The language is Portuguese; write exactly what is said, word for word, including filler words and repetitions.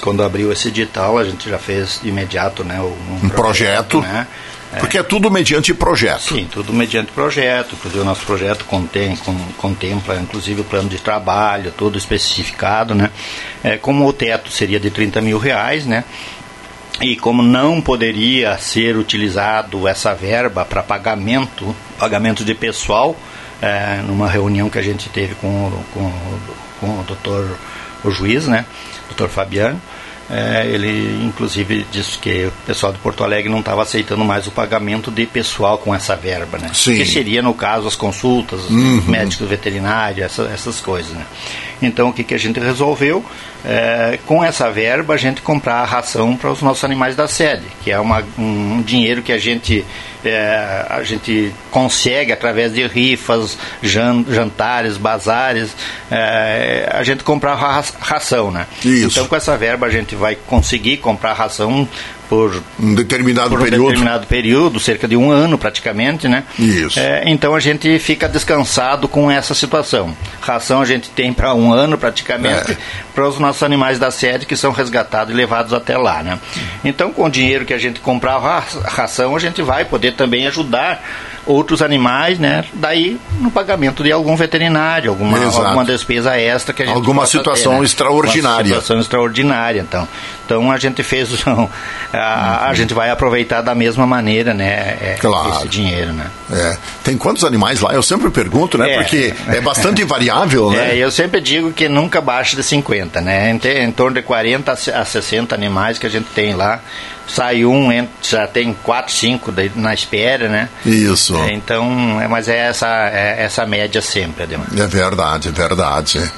quando abriu esse edital, a gente já fez de imediato, né, um, um projeto, projeto, né? Porque é tudo mediante projeto. Sim, tudo mediante projeto. Inclusive o nosso projeto contém, com, contempla inclusive o plano de trabalho, tudo especificado, né? É, como o teto seria de trinta mil reais, né? E como não poderia ser utilizado essa verba para pagamento, pagamento de pessoal, é, numa reunião que a gente teve com, com, com o doutor, o juiz, né? doutor Fabiano, É, ele inclusive disse que o pessoal de Porto Alegre não estava aceitando mais o pagamento de pessoal com essa verba, né? Sim. Que seria no caso as consultas, uhum. médicos veterinários, essa, essas coisas, né? Então o que, que a gente resolveu? É, com essa verba a gente comprar a ração para os nossos animais da sede, que é uma, um dinheiro que a gente, é, a gente consegue através de rifas, jan, jantares, bazares, é, a gente comprar ra, ração, né? Isso. Então com essa verba a gente vai conseguir comprar ração por um determinado por um período, determinado período, cerca de um ano praticamente, né? Isso. É, então a gente fica descansado com essa situação. Ração a gente tem para um ano praticamente, é. para os nossos animais da sede que são resgatados e levados até lá, né? Então com o dinheiro que a gente comprar a ração, a gente vai poder também ajudar outros animais, né? Daí no pagamento de algum veterinário, alguma, alguma despesa extra que a gente alguma situação ter, né? extraordinária. Uma situação extraordinária, então. Então a gente fez, a, uhum. a gente vai aproveitar da mesma maneira, né? É, claro. Esse dinheiro, né? É. Tem quantos animais lá? Eu sempre pergunto, né? É. Porque é bastante variável, né? É, eu sempre digo que nunca baixa de cinquenta, né? Em, em torno de quarenta a sessenta animais que a gente tem lá. Sai um, já tem quatro, cinco na espera, né? Isso. É, então, é, mas é essa, é essa média sempre, Ademar. É verdade, é verdade.